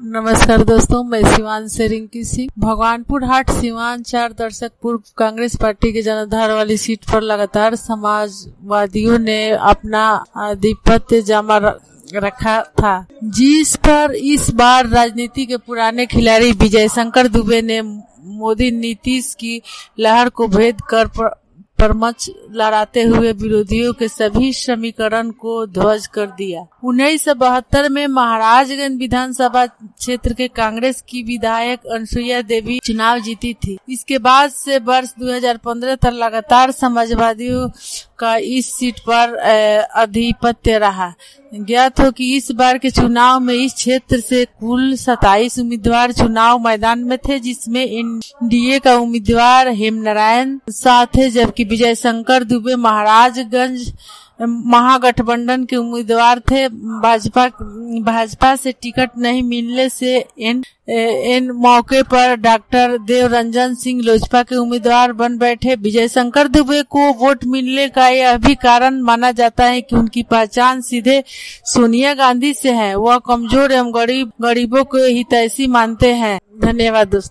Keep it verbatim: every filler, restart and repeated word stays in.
नमस्कार दोस्तों, मैं सिवान से रिंकी सिंह। भगवानपुर हाट सिवान चार दशक पूर्व कांग्रेस पार्टी के जनाधार वाली सीट पर लगातार समाजवादियों ने अपना आधिपत्य जमा रखा था, जिस पर इस बार राजनीति के पुराने खिलाड़ी विजय शंकर दुबे ने मोदी नीतीश की लहर को भेद कर परमच लड़ाते हुए विरोधियों के सभी समीकरण को ध्वस्त कर दिया। उन्नीस सौ बहत्तर में महाराजगंज विधानसभा क्षेत्र के कांग्रेस की विधायक अनसुईया देवी चुनाव जीती थी। इसके बाद से वर्ष दो हज़ार पंद्रह तक लगातार समाजवादियों का इस सीट पर आधिपत्य रहा। ज्ञात हो कि इस बार के चुनाव में इस क्षेत्र से कुल सत्ताईस उम्मीदवार चुनाव मैदान में थे, जिसमें एनडीए का उम्मीदवार हेमनारायण शाह थे, जबकि विजय शंकर दुबे महाराजगंज महागठबंधन के उम्मीदवार थे। भाजपा भाजपा से टिकट नहीं मिलने से इन इन मौके पर डॉक्टर देवरंजन सिंह लोजपा के उम्मीदवार बन बैठे। विजय शंकर दुबे को वोट मिलने का यह भी कारण माना जाता है कि उनकी पहचान सीधे सोनिया गांधी से है। वह कमजोर एवं गरीब गरीबों को हितैषी मानते हैं। धन्यवाद दोस्तों।